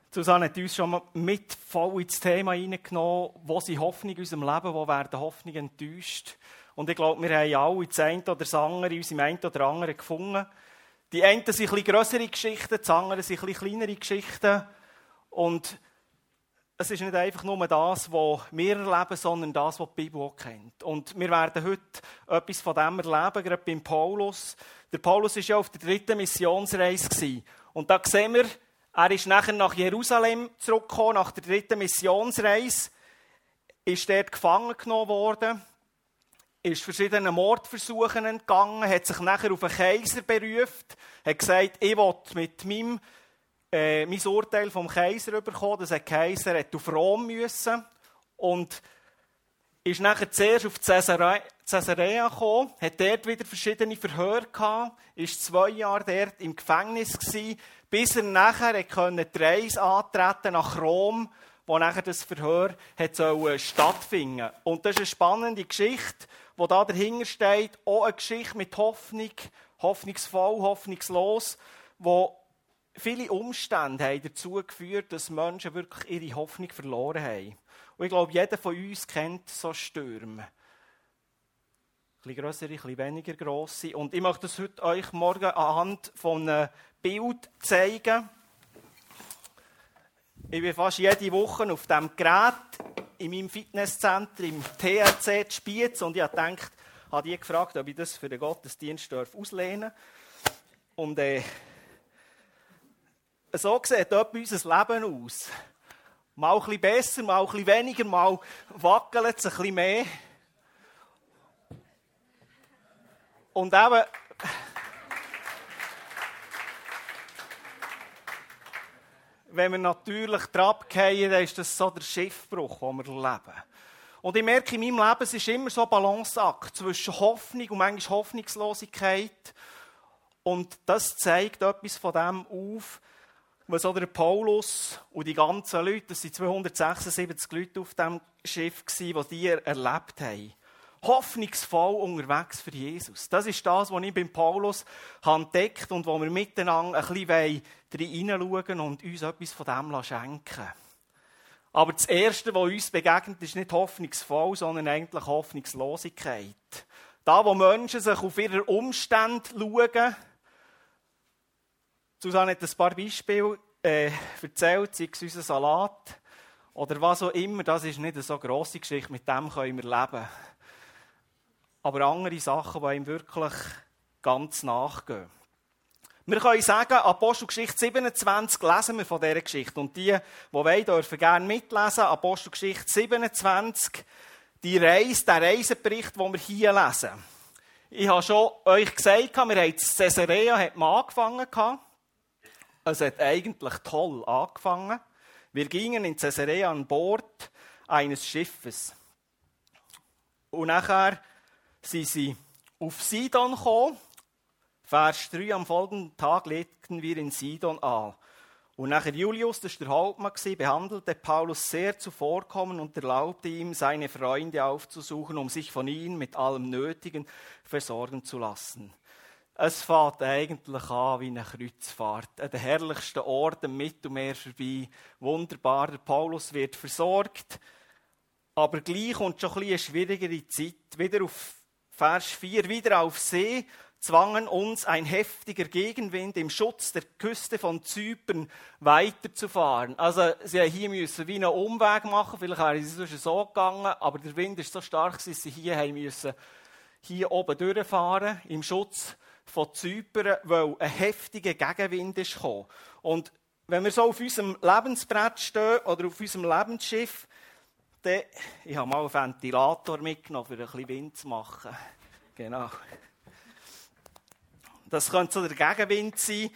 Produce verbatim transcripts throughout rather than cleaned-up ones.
Susanne hat uns schon mal mit voll ins Thema hineingenommen, wo sind Hoffnung in unserem Leben, wo werden Hoffnung enttäuscht. Und ich glaube, wir haben alle das eine oder das andere in unserem einen oder anderen gefunden. Die einen sind ein bisschen grössere Geschichten, die anderen sind ein bisschen kleinere Geschichten. Und es ist nicht einfach nur das, was wir erleben, sondern das, was die Bibel auch kennt. Und wir werden heute etwas von dem erleben, gerade beim Paulus. Der Paulus war ja auf der dritten Missionsreise. Und da sehen wir, er ist nachher nach Jerusalem zurückgekommen, nach der dritten Missionsreise, ist dort gefangen genommen worden, ist verschiedenen Mordversuchen entgangen, hat sich nachher auf einen Kaiser berufen, hat gesagt, ich will mit meinem äh, mein Urteil vom Kaiser bekommen, dass ein Kaiser hat auf Rom müssen und ist nachher zuerst auf Caesarea gekommen, hat dort wieder verschiedene Verhöre gehabt, ist zwei Jahre dort im Gefängnis gewesen, bis er nachher konnte die Reise antreten nach Rom, wo nachher das Verhör hat stattfinden sollte. Und das ist eine spannende Geschichte, die da dahinter steht, auch eine Geschichte mit Hoffnung, hoffnungsvoll, hoffnungslos, wo viele Umstände haben dazu geführt, dass Menschen wirklich ihre Hoffnung verloren haben. Und ich glaube, jeder von uns kennt so Stürme. Ein bisschen grössere, ein bisschen weniger grosse. Und ich möchte das heute euch morgen anhand von einem Bild zeigen. Ich bin fast jede Woche auf diesem Gerät in meinem Fitnesscenter im T R C Spiez und ich habe gedacht, habe die gefragt, ob ich das für den Gottesdienst auslehnen darf. Und äh, so sieht etwa unser Leben aus. Mal ein bisschen besser, mal ein bisschen weniger, mal wackelt es ein bisschen mehr. Und eben, wenn wir natürlich abfallen, dann ist das so der Schiffbruch, den wir erleben. Und ich merke in meinem Leben, es ist immer so ein Balanceakt zwischen Hoffnung und manchmal Hoffnungslosigkeit. Und das zeigt etwas von dem auf, was auch der Paulus und die ganzen Leute, das waren zweihundertsechsundsiebzig Leute auf diesem Schiff, die die erlebt haben. Hoffnungsvoll unterwegs für Jesus. Das ist das, was ich beim Paulus entdeckt und wo wir miteinander ein bisschen hineinschauen und uns etwas von dem schenken. Aber das Erste, was uns begegnet, ist nicht hoffnungsvoll, sondern eigentlich Hoffnungslosigkeit. Da, wo Menschen sich auf ihre Umstände schauen. Susanne hat ein paar Beispiele äh, erzählt, sei es unser Salat oder was auch immer. Das ist nicht eine so grosse Geschichte, mit dem können wir leben. Aber andere Sachen, die ihm wirklich ganz nachgehen. Wir können sagen, Apostelgeschichte siebenundzwanzig lesen wir von dieser Geschichte. Und die, die wollen, dürfen gerne mitlesen. Apostelgeschichte siebenundzwanzig, die Reise, der Reisebericht, den wir hier lesen. Ich habe schon euch gesagt, wir haben in Caesarea hat man angefangen. Es hat eigentlich toll angefangen. Wir gingen in Caesarea an Bord eines Schiffes. Und nachher sind sie auf Sidon gekommen. Vers drei, am folgenden Tag legten wir in Sidon an. Und nachher Julius, das war der Hauptmann, behandelte Paulus sehr zuvorkommen und erlaubte ihm, seine Freunde aufzusuchen, um sich von ihnen mit allem Nötigen versorgen zu lassen. Es fährt eigentlich an wie eine Kreuzfahrt. An den herrlichsten Orten am Mittelmeer vorbei. Wunderbar, der Paulus wird versorgt. Aber gleich kommt schon ein bisschen eine schwierigere Zeit. Wieder auf Vers vier, wieder auf See zwangen uns ein heftiger Gegenwind im Schutz der Küste von Zypern weiterzufahren. Also sie hier müssen wie einen Umweg machen, vielleicht wäre es sonst so gegangen, aber der Wind ist so stark, dass sie hier haben müssen, hier oben durchfahren, im Schutz von Zypern, weil ein heftiger Gegenwind ist gekommen. Und wenn wir so auf unserem Lebensbrett stehen oder auf unserem Lebensschiff, dann, ich habe mal einen Ventilator mitgenommen, um ein bisschen Wind zu machen. Genau. Das könnte so der Gegenwind sein.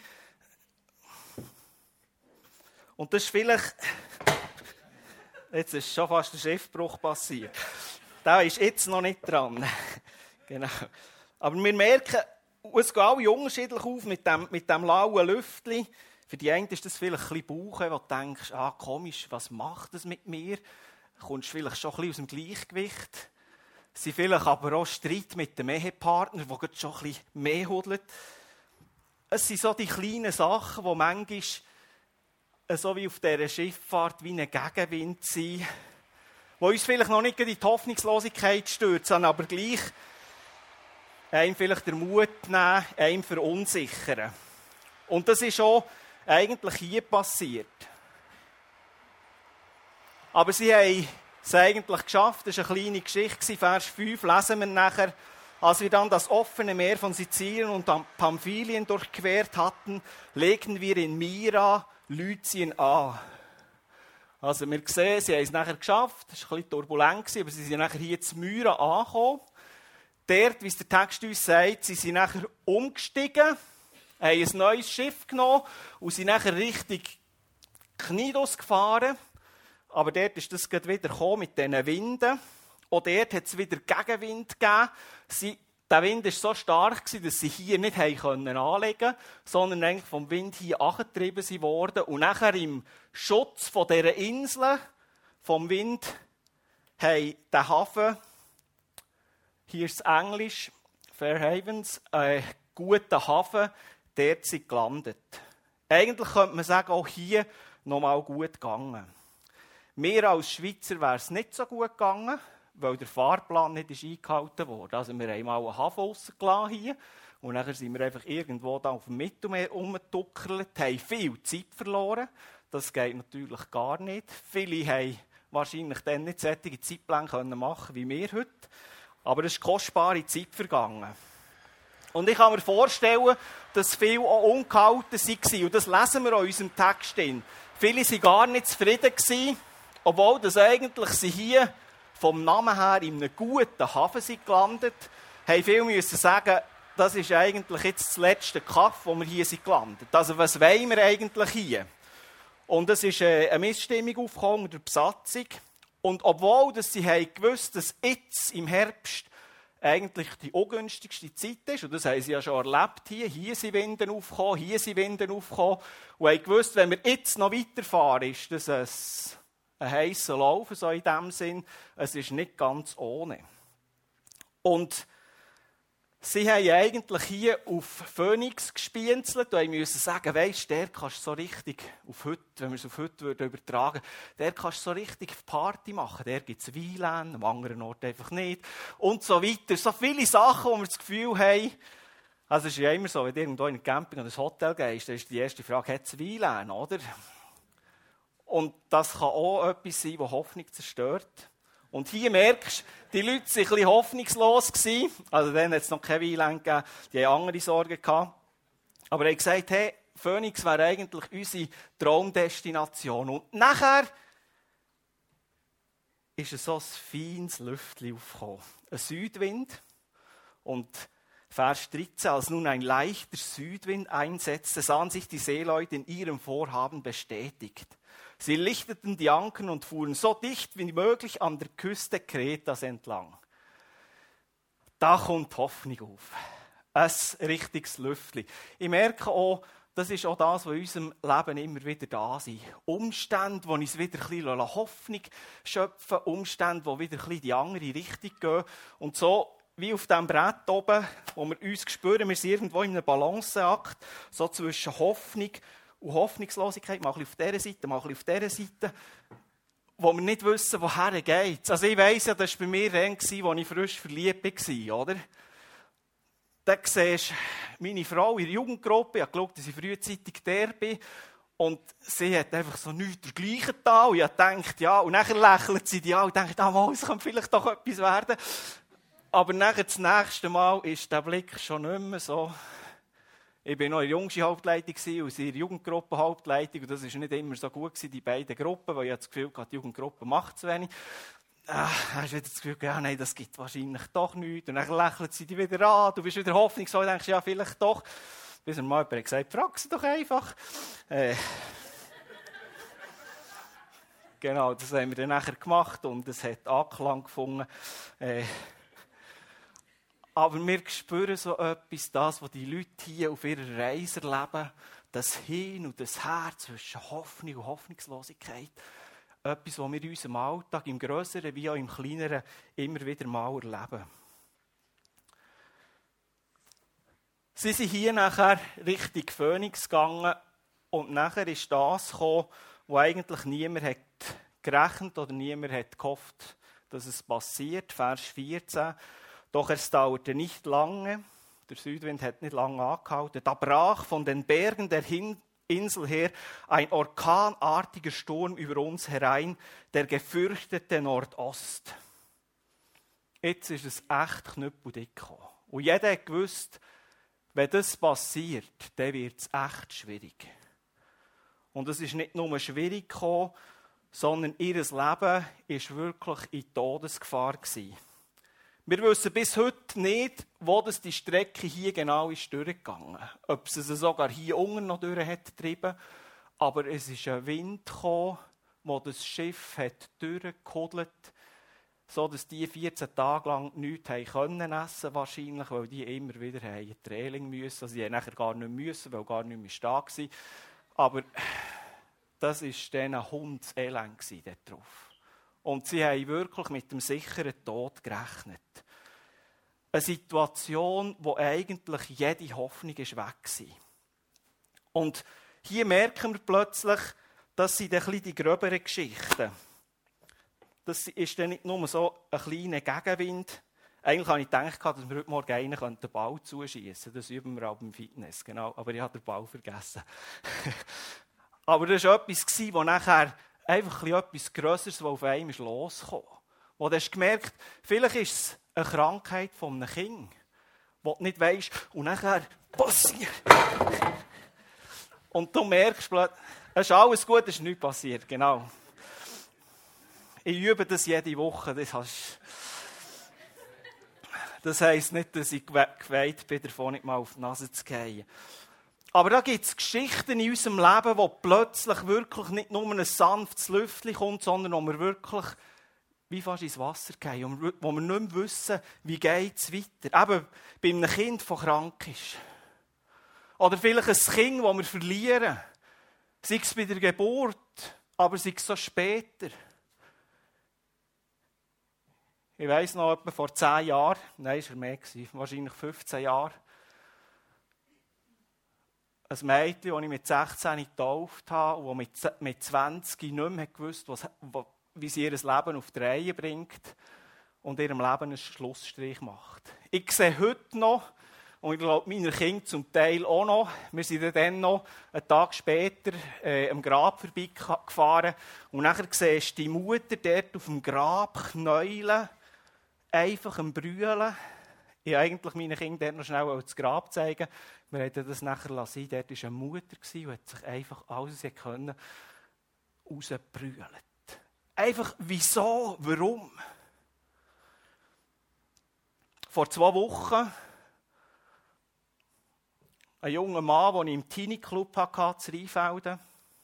Und das ist vielleicht... Jetzt ist schon fast der Schiffbruch passiert. Da ist jetzt noch nicht dran. Genau. Aber wir merken, es geht alle unterschiedlich auf mit dem, mit dem lauen Lüftchen. Für die einen ist das vielleicht ein bisschen Bauch, wo du denkst, ah, komisch, was macht das mit mir? Du kommst vielleicht schon ein bisschen aus dem Gleichgewicht. Es sind vielleicht aber auch Streit mit dem Ehepartner, der schon ein bisschen mehr hudelt. Es sind so die kleinen Sachen, die manchmal so wie auf dieser Schifffahrt wie ein Gegenwind sein, der uns vielleicht noch nicht in die Hoffnungslosigkeit stürzt, sondern aber gleich einem vielleicht den Mut nehmen, einem verunsichern. Und das ist auch eigentlich hier passiert. Aber sie haben es eigentlich geschafft. Das war eine kleine Geschichte. Vers fünf lesen wir nachher. Als wir dann das offene Meer von Sizilien und Pamphylien durchquert hatten, legten wir in Myra, Lycien an. Also wir sehen, sie haben es nachher geschafft. Es war ein bisschen turbulent, aber sie sind nachher hier in Myra angekommen. Dort, wie es der Text uns sagt, sie sind nachher umgestiegen, haben ein neues Schiff genommen und sind nachher Richtung Knidos gefahren. Aber dort ist das wieder gekommen mit diesen Winden. Auch dort hat es wieder Gegenwind gegeben. Sie, der Wind war so stark, dass sie hier nicht anlegen konnten, sondern eigentlich vom Wind hier angetrieben wurden. Und nachher im Schutz von dieser Insel, vom Wind, haben den Hafen, hier ist es Englisch, Fair Havens, einen guten Hafen, dort sind gelandet. Eigentlich könnte man sagen, auch hier nochmal gut gegangen. Mir als Schweizer wäre es nicht so gut gegangen, weil der Fahrplan nicht eingehalten wurde. Also wir haben mal einen Hafen rausgelassen hier und dann sind wir einfach irgendwo da auf dem Mittelmeer rumgetuckert, haben viel Zeit verloren. Das geht natürlich gar nicht. Viele haben wahrscheinlich dann nicht solche Zeitpläne machen wie wir heute. Aber es ist kostbare Zeit vergangen. Und ich kann mir vorstellen, dass viele auch ungehalten waren. Und das lesen wir in unserem Text. Viele waren gar nicht zufrieden gewesen, obwohl das eigentlich sie hier vom Namen her in einem guten Hafen sind gelandet, haben viele müssen sagen, das ist eigentlich jetzt das letzte Kaff, wo wir hier sind gelandet. Also was wollen wir eigentlich hier? Und es ist eine Missstimmung aufgekommen unter der Besatzung. Und obwohl dass sie haben gewusst, dass jetzt im Herbst eigentlich die ungünstigste Zeit ist, und das haben sie ja schon erlebt hier, hier sind Winde aufgekommen, hier sind Winde aufgekommen, und haben gewusst, wenn wir jetzt noch weiterfahren, ist das ein ein heisser Lauf, so in dem Sinn. Es ist nicht ganz ohne. Und sie haben eigentlich hier auf Phoenix gespienzelt und mussten sagen, weisst du, der kannst du so richtig auf heute, wenn wir es auf heute würden übertragen, der kannst du so richtig Party machen. Der gibt es W L A N, am anderen Ort einfach nicht. Und so weiter. So viele Sachen, wo wir das Gefühl haben, also es ist ja immer so, wenn du irgendwo in ein Camping oder ein Hotel gehst, dann ist die erste Frage, hat es W L A N, oder? Und das kann auch etwas sein, das Hoffnung zerstört. Und hier merkst du, die Leute waren ein bisschen hoffnungslos. Also dann hat es noch keine W L A N gegeben, die haben andere Sorgen gehabt. Aber er hat gesagt, hey, Phoenix wäre eigentlich unsere Traumdestination. Und nachher ist es so ein feines Lüftchen aufgekommen. Ein Südwind. Und Vers dreizehn, als nun ein leichter Südwind einsetzte, sahen sich die Seeleute in ihrem Vorhaben bestätigt. Sie lichteten die Anken und fuhren so dicht wie möglich an der Küste Kretas entlang. Da kommt Hoffnung auf. Ein richtiges Lüftchen. Ich merke auch, das ist auch das, was in unserem Leben immer wieder da sind. Umstände, die uns wieder ein bisschen Hoffnung schöpfen, Umstände, die wieder ein bisschen in die andere Richtung gehen. Und so wie auf diesem Brett oben, wo wir uns spüren, wir sind irgendwo in einem Balanceakt, so zwischen Hoffnung und Hoffnungslosigkeit, mal ein bisschen auf dieser Seite, mal ein bisschen auf dieser Seite, wo wir nicht wissen, woher geht. Also ich weiss ja, das war bei mir dann, als ich frisch verliebt war, oder? Da siehst du meine Frau in der Jugendgruppe, ich habe geschaut, dass ich frühzeitig der bin, und sie hat einfach so nichts dergleichen da, und ich dachte, ja, und dann lächelt sie die an und denkt, ah, mal, es kann vielleicht doch etwas werden. Aber nachher das nächste Mal ist der Blick schon nicht mehr so. Ich war noch in der jüngsten Hauptleitung und sie in der Jugendgruppe Hauptleitung. Und das war nicht immer so gut, die beiden Gruppen, weil ich das Gefühl hatte, die Jugendgruppe macht zu wenig. Ah, hast du wieder das Gefühl, ja, nein, das gibt wahrscheinlich doch nichts. Und dann lächelt sie dich wieder an, du bist wieder hoffnungsvoll und denkst, ja, vielleicht doch. Bis mal jemand hat gesagt, frag sie doch einfach. Äh, genau, das haben wir dann nachher gemacht und es hat Anklang gefunden. Äh, Aber wir spüren so etwas, das, was die Leute hier auf ihrer Reise erleben, das Hin und das Her zwischen Hoffnung und Hoffnungslosigkeit. Etwas, was wir in unserem Alltag, im Grösseren wie auch im Kleineren, immer wieder mal erleben. Sie sind hier nachher Richtung Phoenix gegangen Und nachher ist das gekommen, wo eigentlich niemand hat gerechnet oder niemand hat gehofft, dass es passiert. Vers vierzehn. Doch es dauerte nicht lange, der Südwind hat nicht lange angehalten, da brach von den Bergen der Insel her ein orkanartiger Sturm über uns herein, der gefürchtete Nordost. Jetzt ist es echt knüppeldick gekommen. Und jeder hat gewusst, wenn das passiert, dann wird es echt schwierig. Und es ist nicht nur schwierig gekommen, sondern ihr Leben war wirklich in Todesgefahr gewesen. Wir wissen bis heute nicht, wo das die Strecke hier genau ist durchgegangen. Ob es sie sogar hier unten noch durch hat getrieben. Aber es ist ein Wind gekommen, wo das Schiff hat durchgekuddelt, so dass die vierzehn Tage lang nichts haben können essen wahrscheinlich, weil die immer wieder in die Trailing müssen. Also die haben nachher gar nicht müssen, weil gar nicht mehr da waren. Aber das war dann ein Hundselend dort drauf. Und sie haben wirklich mit dem sicheren Tod gerechnet. Eine Situation, wo eigentlich jede Hoffnung ist weg war. Und hier merken wir plötzlich, das sind ein bisschen die gröberen Geschichten. Das ist dann nicht nur so ein kleiner Gegenwind. Eigentlich habe ich gedacht, dass wir heute Morgen einen den Ball zuschießen können. Das üben wir auch beim Fitness, genau. Aber ich habe den Ball vergessen. Aber das war etwas, das nachher einfach etwas Grösseres, das auf einmal loskam. Wo du hast gemerkt, vielleicht ist es eine Krankheit von einem Kind, wo du nicht weisst, und nachher passiert. Und du merkst plötzlich, es ist alles gut, es ist nichts passiert, genau. Ich übe das jede Woche. Das, hast... das heisst nicht, dass ich geweiht bin, davon nicht mal auf die Nase zu fallen. Aber da gibt es Geschichten in unserem Leben, wo plötzlich wirklich nicht nur ein sanftes Lüftchen kommt, sondern wo wir wirklich wie fast ins Wasser gehen, wo wir nicht mehr wissen, wie geht es weiter. Eben bei einem Kind, das krank ist. Oder vielleicht ein Kind, das wir verlieren. Sei es bei der Geburt, aber sei es so später. Ich weiss noch, etwa vor zehn Jahren, nein, es war mehr, wahrscheinlich fünfzehn Jahre, ein Mädchen, das ich mit sechzehn getauft habe und das mit zwanzig nicht mehr gewusst, was, wie sie ihr Leben auf die Reihe bringt und ihrem Leben einen Schlussstrich macht. Ich sehe heute noch, und ich glaube, meine Kinder zum Teil auch noch, wir sind dann noch einen Tag später äh, am Grab vorbeigefahren und nachher siehst du die Mutter dort auf dem Grab knäulen, einfach am Brüllen. Ich wollte eigentlich meinen Kindern noch schnell das Grab zeigen. Wir hätten das nachher sein. Dort war eine Mutter, die hat sich einfach alles können rausbrüllen. Einfach, wieso, warum? Vor zwei Wochen ein junger Mann, den ich im Teenie-Club hatte, in Rheinfelden,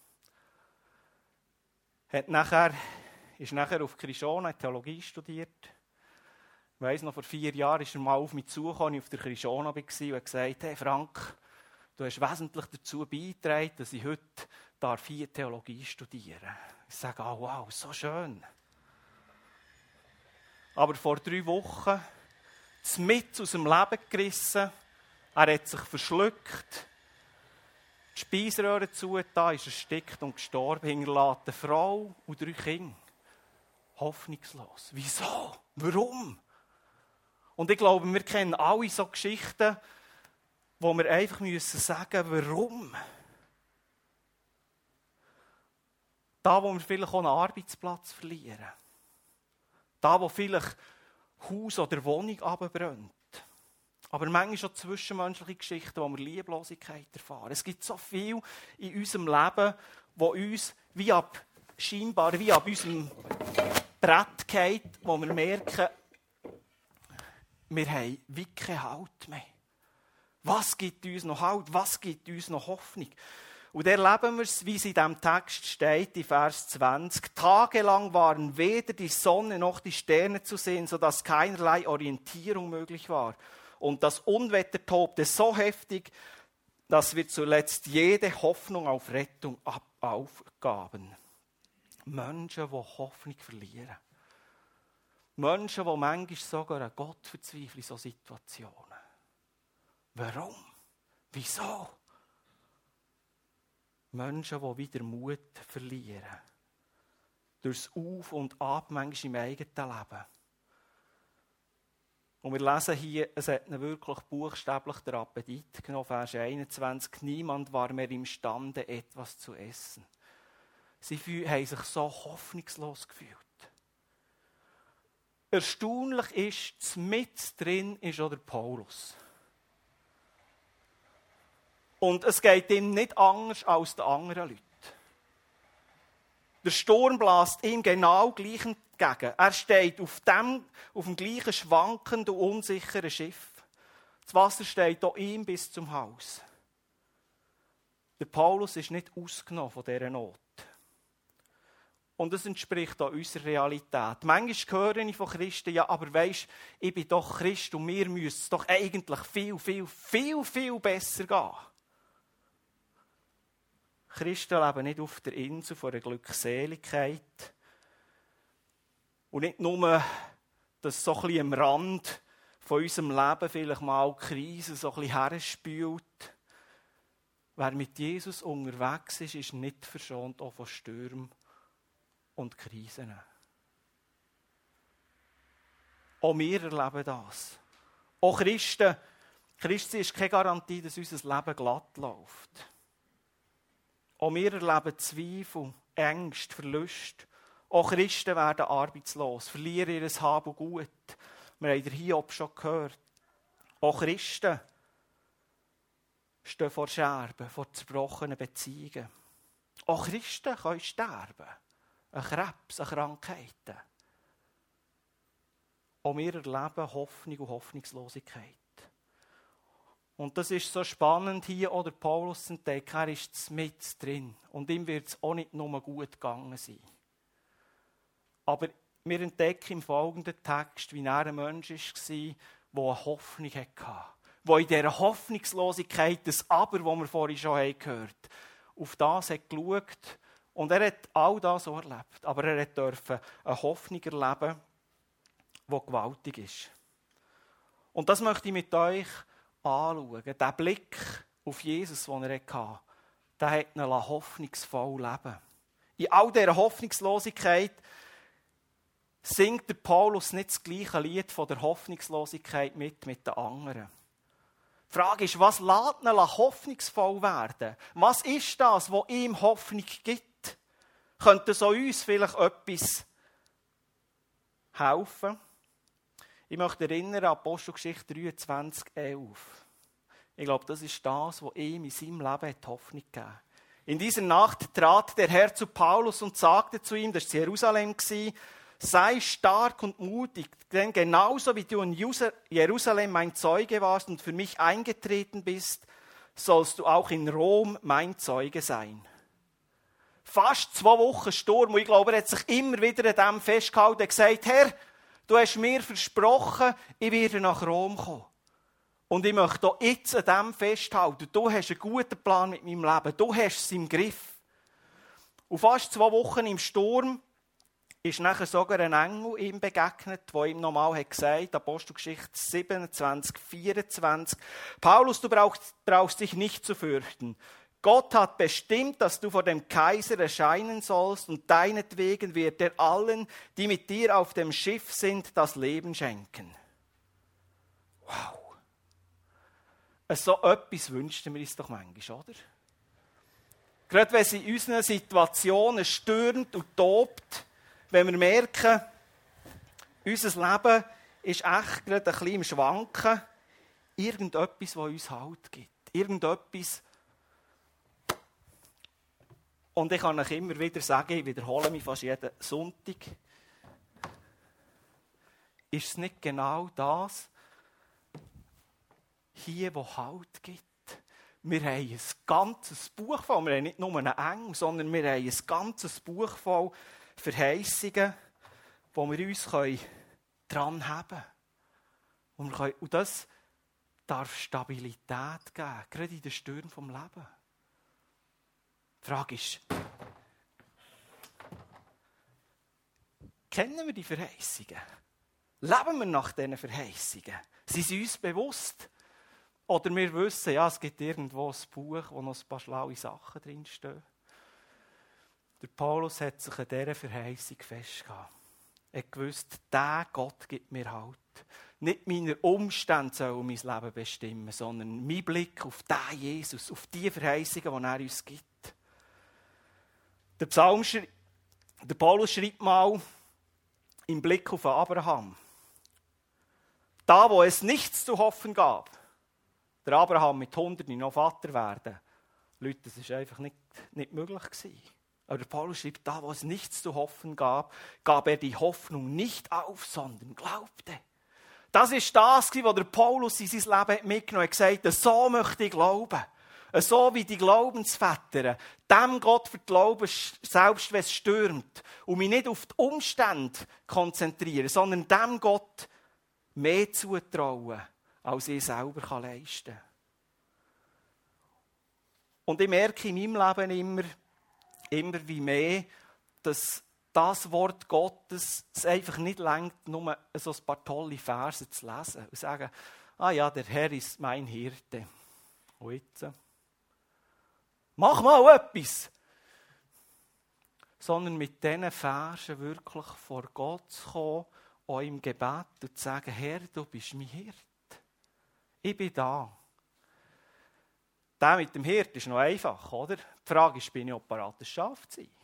hat nachher, ist nachher auf Krishona Theologie studiert. Ich weiss noch, vor vier Jahren ist er mal auf mich zugekommen, als ich auf der Krishona war und hat gesagt, hey Frank, du hast wesentlich dazu beigetragen, dass ich heute darf hier Theologie studieren darf. Ich sage, oh, wow, so schön. Aber vor drei Wochen, mitten aus dem Leben gerissen, er hat sich verschluckt, die Speiseröhre zugetan, ist erstickt und gestorben, hinterlässt eine Frau und drei Kinder. Hoffnungslos. Wieso? Warum? Und ich glaube, wir kennen alle so Geschichten, wo wir einfach müssen sagen, warum. Da, wo wir vielleicht auch einen Arbeitsplatz verlieren. Da, wo vielleicht Haus oder Wohnung abbrennt. Aber manchmal auch zwischenmenschliche Geschichten, wo wir Lieblosigkeit erfahren. Es gibt so viel in unserem Leben, wo uns wie ab, scheinbar wie ab unserem Brett geht, wo wir merken, wir haben wie keinen Halt mehr. Was gibt uns noch Halt? Was gibt uns noch Hoffnung? Und erleben wir es, wie es in diesem Text steht, in Vers zwanzig. Tagelang waren weder die Sonne noch die Sterne zu sehen, sodass keinerlei Orientierung möglich war. Und das Unwetter tobte so heftig, dass wir zuletzt jede Hoffnung auf Rettung aufgaben. Menschen, die Hoffnung verlieren. Menschen, die manchmal sogar an Gott verzweifeln in solchen Situationen. Warum? Wieso? Menschen, die wieder Mut verlieren. Durchs Auf und Ab, manchmal im eigenen Leben. Und wir lesen hier, es hat ihnen wirklich buchstäblich den Appetit genommen, Vers einundzwanzig. Niemand war mehr imstande, etwas zu essen. Sie haben sich so hoffnungslos gefühlt. Erstaunlich ist, mit drin ist auch der Paulus. Und es geht ihm nicht anders als den anderen Leuten. Der Sturm bläst ihm genau gleich entgegen. Er steht auf dem, auf dem gleichen schwankenden und unsicheren Schiff. Das Wasser steht auch ihm bis zum Hals. Der Paulus ist nicht ausgenommen von dieser Not. Und das entspricht auch unserer Realität. Manchmal höre ich von Christen, ja, aber weisst, ich bin doch Christ und mir müsste es doch eigentlich viel, viel, viel, viel besser gehen. Christen leben nicht auf der Insel von der Glückseligkeit. Und nicht nur, dass so ein bisschen am Rand von unserem Leben vielleicht mal die Krise so ein bisschen herspült. Wer mit Jesus unterwegs ist, ist nicht verschont auch von Stürmen und Krisen. Auch wir erleben das. Auch Christen, Christen ist keine Garantie, dass unser Leben glatt läuft. Auch wir erleben Zweifel, Ängste, Verluste. Auch Christen werden arbeitslos, verlieren ihr Hab und Gut. Wir haben den Hiob schon gehört. Auch Christen stehen vor Scherben, vor zerbrochenen Beziehungen. Auch Christen können sterben. An Krebs, an Krankheiten. Auch wir erleben Hoffnung und Hoffnungslosigkeit. Und das ist so spannend hier, oder Paulus zu entdecken, er ist mit drin. Und ihm wird es auch nicht nur gut gegangen sein. Aber wir entdecken im folgenden Text, wie er ein Mensch war, der eine Hoffnung hatte. Der in dieser Hoffnungslosigkeit, das Aber, das wir vorhin schon gehört haben, auf das hat geschaut. Und er hat all das so erlebt. Aber er durfte eine Hoffnung erleben, die gewaltig ist. Und das möchte ich mit euch anschauen. Der Blick auf Jesus, den er hatte, der hat ihn hoffnungsvoll leben. In all dieser Hoffnungslosigkeit singt der Paulus nicht das gleiche Lied von der Hoffnungslosigkeit mit, mit den anderen. Die Frage ist, was lässt ihn hoffnungsvoll werden? Was ist das, was ihm Hoffnung gibt? Könnte so uns vielleicht etwas helfen? Ich möchte erinnern an Apostelgeschichte dreiundzwanzig, elf. Ich glaube, das ist das, was ihm in seinem Leben Hoffnung gegeben hat. In dieser Nacht trat der Herr zu Paulus und sagte zu ihm, das war in Jerusalem, sei stark und mutig, denn genauso wie du in Jerusalem mein Zeuge warst und für mich eingetreten bist, sollst du auch in Rom mein Zeuge sein. Fast zwei Wochen Sturm, und ich glaube, er hat sich immer wieder an dem festgehalten und gesagt, Herr, du hast mir versprochen, ich werde nach Rom kommen. Und ich möchte auch jetzt an dem festhalten. Du hast einen guten Plan mit meinem Leben. Du hast es im Griff. Und fast zwei Wochen im Sturm ist nachher sogar ein Engel ihm begegnet, der ihm nochmal hat gesagt, Apostelgeschichte siebenundzwanzig, vierundzwanzig, Paulus, du brauchst, brauchst dich nicht zu fürchten. Gott hat bestimmt, dass du vor dem Kaiser erscheinen sollst und deinetwegen wird er allen, die mit dir auf dem Schiff sind, das Leben schenken. Wow. So etwas wünschen wir uns doch manchmal, oder? Gerade wenn es in unseren Situationen stürmt und tobt, wenn wir merken, unser Leben ist echt gerade ein bisschen im Schwanken, irgendetwas, das uns Halt gibt. Irgendetwas. Und ich kann euch immer wieder sagen, ich wiederhole mich fast jeden Sonntag, ist es nicht genau das, hier, wo Halt gibt. Wir haben ein ganzes Buch voll, wir haben nicht nur einen Engel, sondern wir haben ein ganzes Buch voll Verheißungen, wo wir uns dran haben können. Und, und das darf Stabilität geben, gerade in den Stürmen des Lebens. Die Frage ist, kennen wir die Verheißungen? Leben wir nach diesen Verheißungen? Sind sie uns bewusst? Oder wir wissen, ja, es gibt irgendwo ein Buch, wo noch ein paar schlaue Sachen drinstehen. Der Paulus hat sich an dieser Verheißung festgehalten. Er gewusst, der Gott gibt mir Halt. Nicht meine Umstände sollen mein Leben bestimmen, sondern mein Blick auf den Jesus, auf die Verheißungen, die er uns gibt. Der, Psalm, der Paulus schreibt mal im Blick auf Abraham. Da, wo es nichts zu hoffen gab, der Abraham mit Hunderten noch Vater werden. Leute, das war einfach nicht, nicht möglich gewesen. Aber der Paulus schreibt, da, wo es nichts zu hoffen gab, gab er die Hoffnung nicht auf, sondern glaubte. Das ist das, was der Paulus in sein Leben mitgenommen hat. Er hat gesagt, so möchte ich glauben. So wie die Glaubensväter. Dem Gott vertrauen, selbst wenn es stürmt. Und mich nicht auf die Umstände konzentrieren, sondern dem Gott mehr zutrauen, als ich selber leisten kann. Und ich merke in meinem Leben immer, immer wie mehr, dass das Wort Gottes es einfach nicht reicht, nur so ein paar tolle Verse zu lesen und zu sagen, ah ja, der Herr ist mein Hirte. Und jetzt? Mach mal etwas! Sondern mit diesen Versen wirklich vor Gott zu kommen, auch im Gebet und zu sagen, Herr, du bist mein Hirte. Ich bin da. Der mit dem Hirt ist noch einfach, oder? Die Frage ist, bin ich auch bereit, das Schaf zu sein?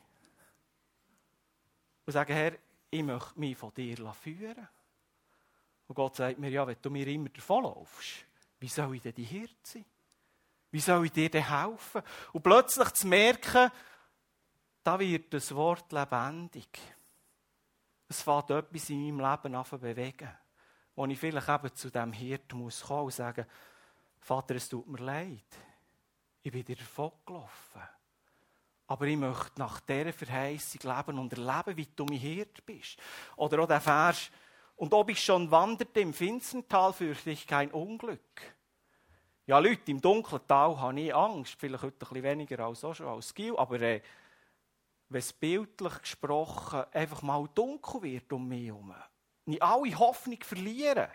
Und sagen, Herr, ich möchte mich von dir führen. Und Gott sagt mir, ja, wenn du mir immer davonlaufst, wie soll ich denn die Hirte sein? Wie soll ich dir denn helfen? Und plötzlich zu merken, da wird das Wort lebendig. Es fängt etwas in meinem Leben an zu bewegen, wo ich vielleicht eben zu diesem Hirten muss kommen und sagen, Vater, es tut mir leid. Ich bin dir davon gelaufen. Aber ich möchte nach dieser Verheißung leben und erleben, wie du mein Hirte bist. Oder auch der Vers, und ob ich schon wanderte im finstern Tal, fürchte ich kein Unglück. Ja, Leute, im dunklen Tal habe ich Angst. Vielleicht heute ein bisschen weniger als auch schon als Gil. Aber äh, wenn es bildlich gesprochen einfach mal dunkel wird um mich herum, nicht alle Hoffnung verlieren,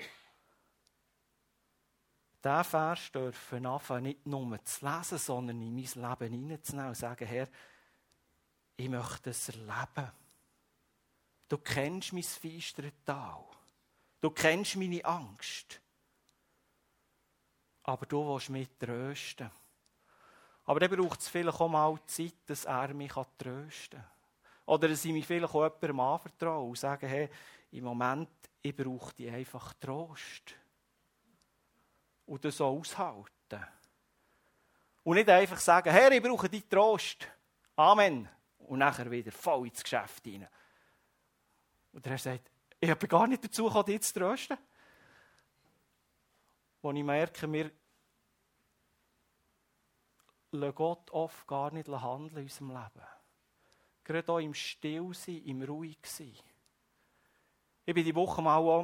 diesen Vers dürfen anfangen, nicht nur zu lesen, sondern in mein Leben hineinzunehmen und sagen, Herr, ich möchte es erleben. Du kennst mein finsteres Tal. Du kennst meine Angst. Aber du willst mich trösten. Aber dann braucht es vielleicht auch mal Zeit, dass er mich trösten kann. Oder dass ich mich vielleicht auch jemandem anvertraue und sage, hey, im Moment, ich brauche dich einfach Trost. Und das so aushalten. Und nicht einfach sagen, Herr, ich brauche deinen Trost. Amen. Und nachher wieder voll ins Geschäft hinein. Und der Herr sagt, ich habe gar nicht dazu gekommen, dich zu trösten. Wo ich merke, wir lassen Gott oft gar nicht handeln in unserem Leben. Gerade auch im Stillsein, im Ruhigsein. Ich bin die Woche mal auch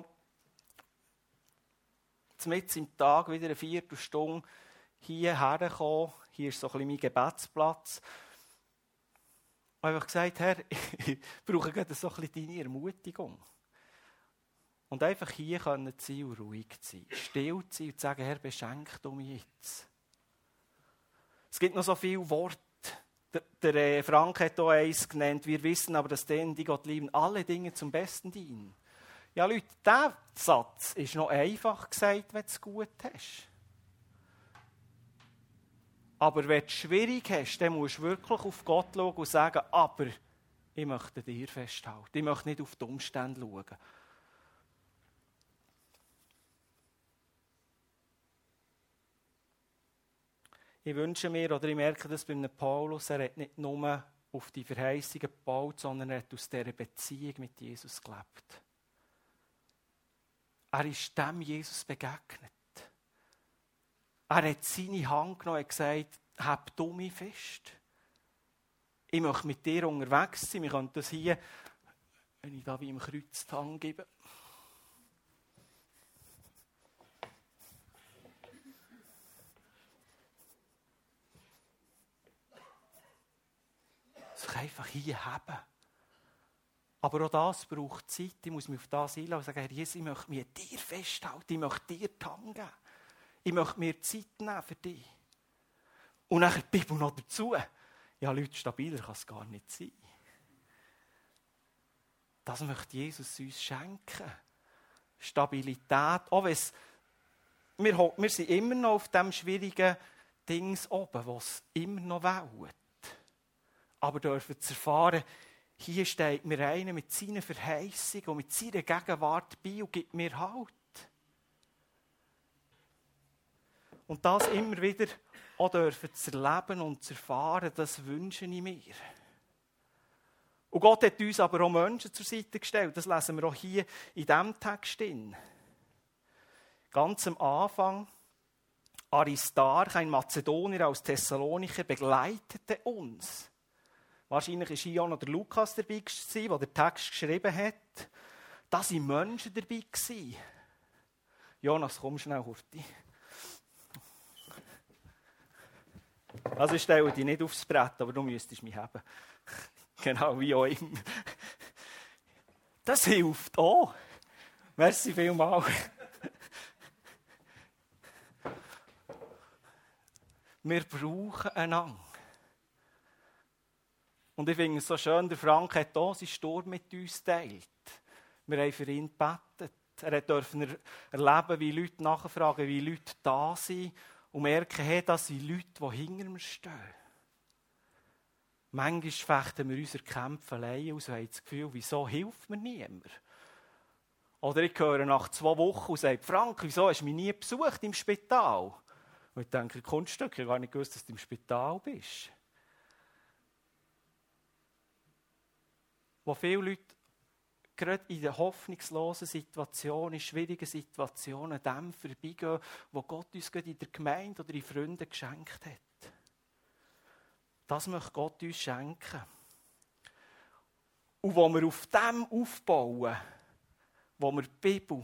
mitten im Tag wieder eine Viertelstunde hierher gekommen. Hier ist so ein bisschen mein Gebetsplatz. Ich habe einfach gesagt, Herr, ich brauche gerade so ein bisschen deine Ermutigung. Und einfach hier können zu sein und ruhig zu sein. Still zu sein und zu sagen, Herr, beschenk du mich jetzt. Es gibt noch so viele Worte. Der, der Frank hat hier eins genannt. Wir wissen aber, dass denen, die Gott lieben, alle Dinge zum Besten dienen. Ja, Leute, dieser Satz ist noch einfach gesagt, wenn du es gut hast. Aber wenn du es schwierig hast, dann musst du wirklich auf Gott schauen und sagen, aber ich möchte dir festhalten. Ich möchte nicht auf die Umstände schauen. Ich wünsche mir, oder ich merke das bei einem Paulus, er hat nicht nur auf die Verheißungen gebaut, sondern er hat aus dieser Beziehung mit Jesus gelebt. Er ist dem Jesus begegnet. Er hat seine Hand genommen und gesagt, hab du mich fest. Ich möchte mit dir unterwegs sein. Wir können das hier, wenn ich da wie im Kreuz die Hand gebe. Sich einfach hier haben. Aber auch das braucht Zeit. Ich muss mich auf das einlassen und sagen, Herr Jesus, ich möchte mich an dir festhalten. Ich möchte dir die Hand geben. Ich möchte mir Zeit nehmen für dich. Und dann die Bibel noch dazu. Ja, Leute, stabiler kann es gar nicht sein. Das möchte Jesus uns schenken. Stabilität. Auch wenn es, wir, wir sind immer noch auf dem schwierigen Dings oben, wo es immer noch wählt. Aber dürfen zu erfahren, hier steht mir einer mit seinen Verheißungen und mit seiner Gegenwart bei und gibt mir Halt. Und das immer wieder auch dürfen zu erleben und zu erfahren, das wünsche ich mir. Und Gott hat uns aber auch Menschen zur Seite gestellt. Das lesen wir auch hier in diesem Text drin. Ganz am Anfang, Aristarch, ein Mazedonier aus Thessaloniki, begleitete uns. Wahrscheinlich war hier auch noch der Lukas dabei, der den Text geschrieben hat. Da waren Menschen dabei. Jonas, komm schnell, Hurti. Also ich stelle dich nicht aufs Brett, aber du müsstest mich haben. Genau, wie auch immer. Das hilft auch. Merci vielmals. Wir brauchen einander. Und ich finde es so schön, der Frank hat auch seinen Sturm mit uns geteilt. Wir haben für ihn gebetet. Er durfte erleben, wie Leute nachfragen, wie Leute da sind und merken, hey, das sind Leute, die hinter mir stehen. Manchmal fechten wir unsere Kämpfe allein aus und haben das Gefühl, wieso hilft mir niemand? Oder ich höre nach zwei Wochen und sage, Frank, wieso hast du mich nie besucht im Spital? Und ich denke, Kunststück, ich habe gar nicht gewusst, dass du im Spital bist. Wo viele Leute gerade in den hoffnungslosen Situationen, in schwierigen Situationen dem vorbeigehen, wo Gott uns gerade in der Gemeinde oder in Freunden geschenkt hat. Das möchte Gott uns schenken. Und wo wir auf dem aufbauen, wo wir die Bibel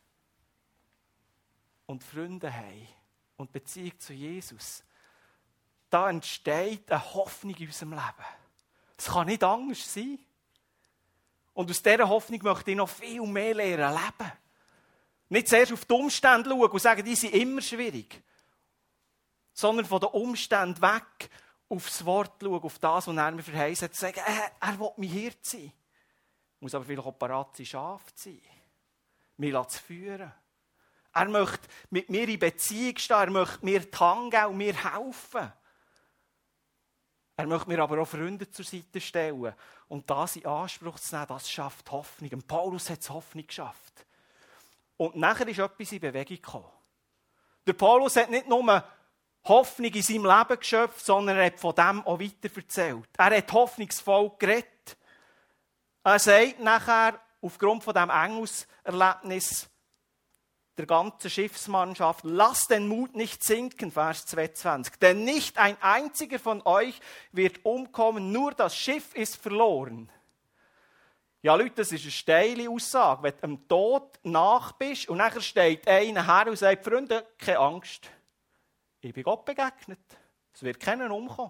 und Freunde haben und Beziehung zu Jesus, da entsteht eine Hoffnung in unserem Leben. Es kann nicht anders sein. Und aus dieser Hoffnung möchte ich noch viel mehr lernen leben. Nicht zuerst auf die Umstände schauen und sagen, die sind immer schwierig. Sondern von den Umständen weg aufs Wort schauen, auf das, was er mir verheißen hat, sagen, äh, er will mein Hirt sein. Muss aber vielleicht auch parat sein, Schaf sein. Mich zu führen. Er möchte mit mir in Beziehung stehen, er möchte mir die Hand geben und mir helfen. Er möchte mir aber auch Freunde zur Seite stellen. Und das in Anspruch zu nehmen, das schafft Hoffnung. Und Paulus hat es Hoffnung geschafft. Und nachher ist etwas in Bewegung gekommen. Der Paulus hat nicht nur Hoffnung in seinem Leben geschöpft, sondern er hat von dem auch weiter erzählt. Er hat hoffnungsvoll geredet. Er sagt nachher, aufgrund von diesem Engelserlebnis, der ganzen Schiffsmannschaft, lasst den Mut nicht sinken, Vers zweiundzwanzig. Denn nicht ein einziger von euch wird umkommen, nur das Schiff ist verloren. Ja, Leute, das ist eine steile Aussage. Wenn du dem Tod nach bist und nachher steht einer her und sagt, Freunde, keine Angst. Ich bin Gott begegnet. Es wird keiner umkommen.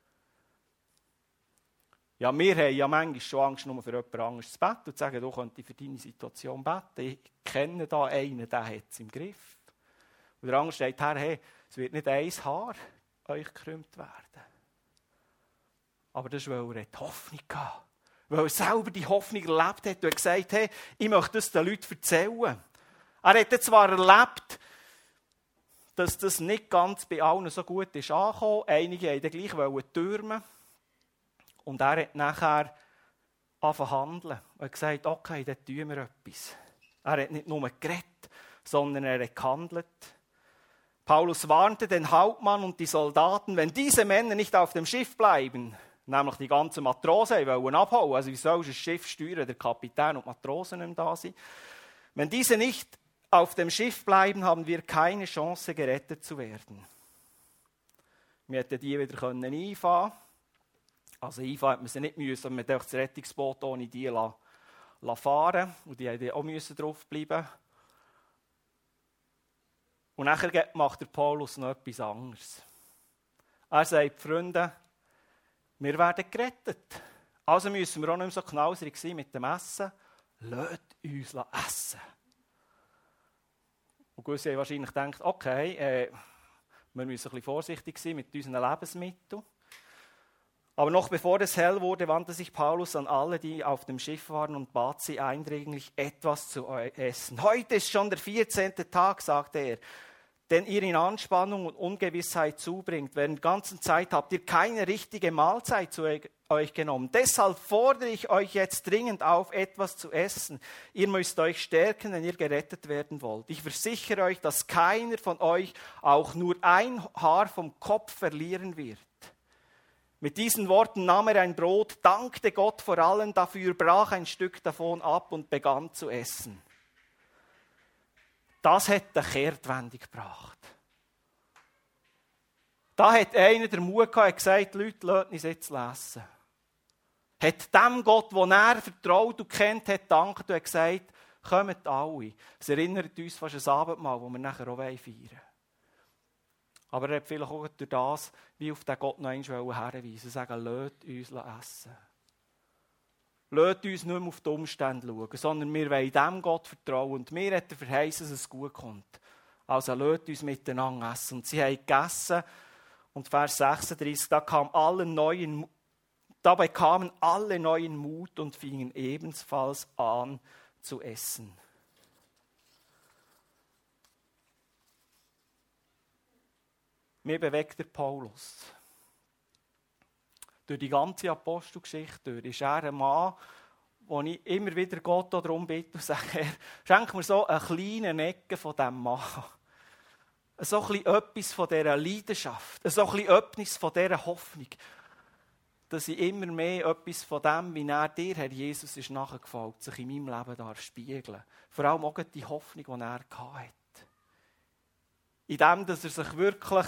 Ja, wir haben ja manchmal schon Angst, nur für jemand anderes zu beten und zu sagen, du könntest für deine Situation beten. Ich kenne da einen, der hat es im Griff. Und der andere steht her, hey, es wird nicht ein Haar euch gekrümmt werden. Aber das ist, weil er die Hoffnung hatte. Weil er selber die Hoffnung erlebt hat und hat gesagt, hey, ich möchte das den Leuten erzählen. Er hat zwar erlebt, dass das nicht ganz bei allen so gut ist angekommen. Einige wollten gleich türmen. Und er hat nachher angefangen zu handeln. Er hat gesagt, okay, dann tun wir etwas. Er hat nicht nur geredet, sondern er hat gehandelt. Paulus warnte den Hauptmann und die Soldaten, wenn diese Männer nicht auf dem Schiff bleiben, nämlich die ganzen Matrosen wollen abhauen, also wie soll das Schiff steuern, der Kapitän und die Matrosen nicht da sind. Wenn diese nicht auf dem Schiff bleiben, haben wir keine Chance, gerettet zu werden. Wir hätten die wieder einfahren können. Also einfahren hat man sie nicht müssen, aber man durfte das Rettungsboot ohne die fahren und die mussten auch müssen draufbleiben. Und nachher macht der Paulus noch etwas anderes. Er sagt, Freunde, wir werden gerettet. Also müssen wir auch nicht mehr so knauserig sein mit dem Essen. Lasst uns essen. Und gewisse haben wahrscheinlich gedacht, okay, äh, wir müssen ein bisschen vorsichtig sein mit unseren Lebensmitteln. Aber noch bevor es hell wurde, wandte sich Paulus an alle, die auf dem Schiff waren, und bat sie eindringlich, etwas zu essen. Heute ist schon der vierzehnte Tag, sagte er, den ihr in Anspannung und Ungewissheit zubringt. Während der ganzen Zeit habt ihr keine richtige Mahlzeit zu euch genommen. Deshalb fordere ich euch jetzt dringend auf, etwas zu essen. Ihr müsst euch stärken, wenn ihr gerettet werden wollt. Ich versichere euch, dass keiner von euch auch nur ein Haar vom Kopf verlieren wird. Mit diesen Worten nahm er ein Brot, dankte Gott vor allem dafür, brach ein Stück davon ab und begann zu essen. Das hat eine Kehrtwende gebracht. Da hat einer den Mut gehabt und gesagt, Leute, lasst uns jetzt lesen. Hat dem Gott, den er vertraut und kennt, hat dankt und hat gesagt, kommt alle. Es erinnert uns fast an das Abendmahl, das wir nachher auch feiern wollen. Aber er hat vielleicht auch durch das, wie auf den Gott noch einmal hinweisen, sagen, lasst uns essen. Lasst uns nicht mehr auf die Umstände schauen, sondern wir wollen dem Gott vertrauen. Und mir hat er verheißen, dass es gut kommt. Also lasst uns miteinander essen. Und sie haben gegessen. Und Vers sechsunddreißig, da kam alle neuen, dabei kamen alle neuen Mut und fingen ebenfalls an zu essen. Mir bewegt der Paulus. Durch die ganze Apostelgeschichte durch ist er ein Mann, wo ich immer wieder Gott darum bitte und sage, schenk mir so eine kleine Ecke von diesem Mann. So ein bisschen etwas von dieser Leidenschaft, so ein bisschen etwas von dieser Hoffnung, dass ich immer mehr etwas von dem, wie er dir, Herr Jesus, ist nachgefolgt, sich in meinem Leben darf spiegeln. Vor allem auch die Hoffnung, die er hatte. In dem, dass er sich wirklich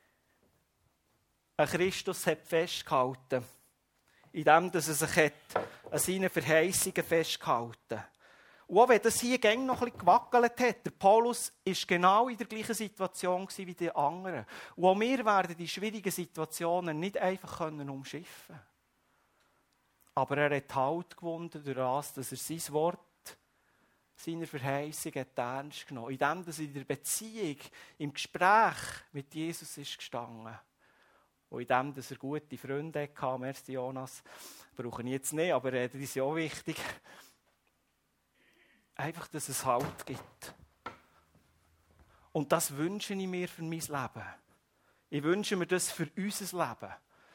an Christus hat festgehalten. In dem, dass er sich hat an seinen Verheißungen festgehalten. Und auch wenn das hier gäng noch ein bisschen gewackelt hat, der Paulus war genau in der gleichen Situation wie die anderen. Und auch wir werden die schwierigen Situationen nicht einfach umschiffen können. Aber er hat Halt gewonnen durch das, dass er sein Wort, seine Verheißung hat ernst genommen. In dem, dass er in der Beziehung, im Gespräch mit Jesus ist gestanden. Und in dem, dass er gute Freunde hatte, merci Jonas, brauche ich jetzt nicht, aber das ist ja auch wichtig. Einfach, dass es Halt gibt. Und das wünsche ich mir für mein Leben. Ich wünsche mir das für unser Leben.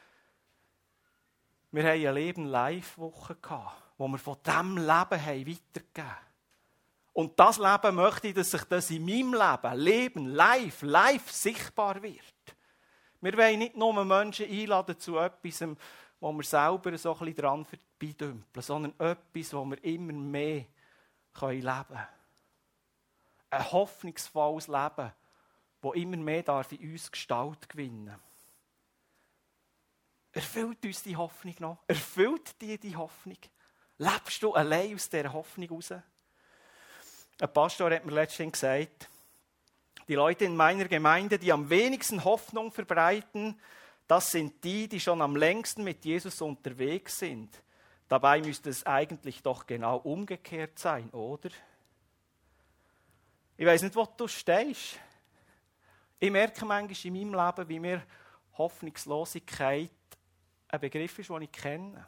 Wir hatten eine Leben-Live-Woche, wo wir von diesem Leben weitergegeben haben. Und das Leben möchte ich, dass sich das in meinem Leben, Leben, live, live sichtbar wird. Wir wollen nicht nur Menschen einladen zu etwas, wo wir selber so ein bisschen dran vorbeidümpeln, sondern etwas, wo wir immer mehr leben können. Ein hoffnungsvolles Leben, das immer mehr darf in uns Gestalt gewinnen darf. Erfüllt uns die Hoffnung noch? Erfüllt dir die Hoffnung? Lebst du allein aus dieser Hoffnung heraus? Ein Pastor hat mir letztens gesagt, die Leute in meiner Gemeinde, die am wenigsten Hoffnung verbreiten, das sind die, die schon am längsten mit Jesus unterwegs sind. Dabei müsste es eigentlich doch genau umgekehrt sein, oder? Ich weiss nicht, wo du stehst. Ich merke manchmal in meinem Leben, wie mir Hoffnungslosigkeit ein Begriff ist, den ich kenne.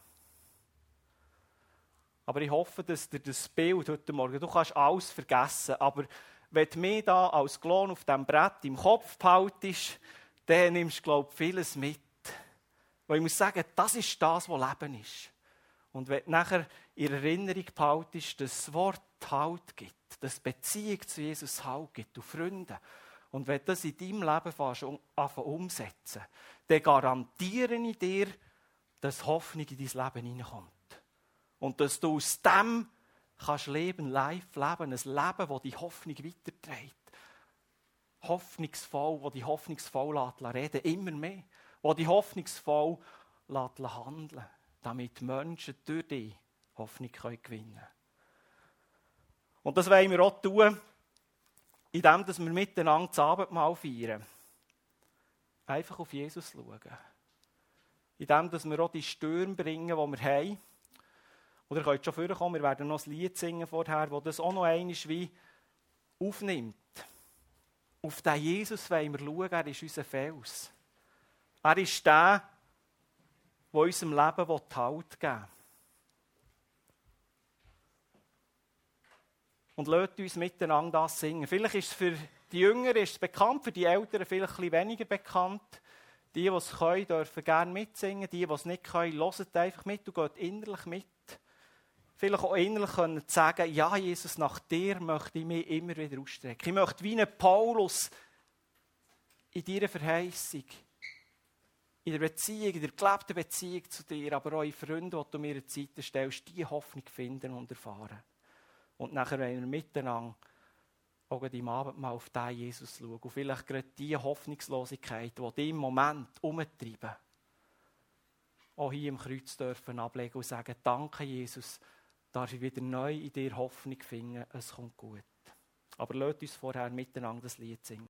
Aber ich hoffe, dass dir das Bild heute Morgen, du kannst alles vergessen, aber wenn du mich da als Klon auf diesem Brett im Kopf behaltest, dann nimmst du, glaube ich, vieles mit. Weil ich muss sagen, das ist das, was Leben ist. Und wenn du nachher in Erinnerung behaltest, dass das Wort Halt gibt, dass die Beziehung zu Jesus Halt gibt, du Freunde, und wenn du das in deinem Leben fängst, anfangen umsetzen, dann garantiere ich dir, dass Hoffnung in dein Leben hineinkommt. Und dass du aus dem kannst leben, live leben, ein Leben, das die Hoffnung weiterträgt. Hoffnungsvoll, das die hoffnungsvoll reden lässt, immer mehr. Das die hoffnungsvoll handeln, damit Menschen durch dich Hoffnung gewinnen können. Und das wollen wir auch tun, indem wir miteinander das Abendmahl feiern. Einfach auf Jesus schauen. Indem wir auch die Stürme bringen, die wir haben. Oder ihr könnt schon vorkommen, wir werden noch ein Lied singen vorher, das das auch noch einmal wie aufnimmt. Auf den Jesus wollen wir schauen, er ist unser Fels. Er ist der, der unserem Leben Halt geben will. Und lasst uns miteinander das singen. Vielleicht ist es für die Jüngeren ist es bekannt, für die Älteren vielleicht ein bisschen weniger bekannt. Die, die es können, dürfen gerne mitsingen. Die, die es nicht können, hören einfach mit und gehen innerlich mit. Vielleicht auch innerlich können sagen, ja Jesus, nach dir möchte ich mich immer wieder ausstrecken. Ich möchte wie ein Paulus in deiner Verheißung, in der Beziehung, in der gelebten Beziehung zu dir, aber auch in Freunden, die du mir in die Seite stellst, die Hoffnung finden und erfahren. Und nachher wollen wir miteinander auch im Abendmahl auf diesen Jesus schauen. Und vielleicht gerade die Hoffnungslosigkeit, die dich im Moment umtreiben, auch hier im Kreuz dürfen ablegen und sagen, danke Jesus, darf ich wieder neu in dir Hoffnung finden, es kommt gut. Aber lasst uns vorher miteinander das Lied singen.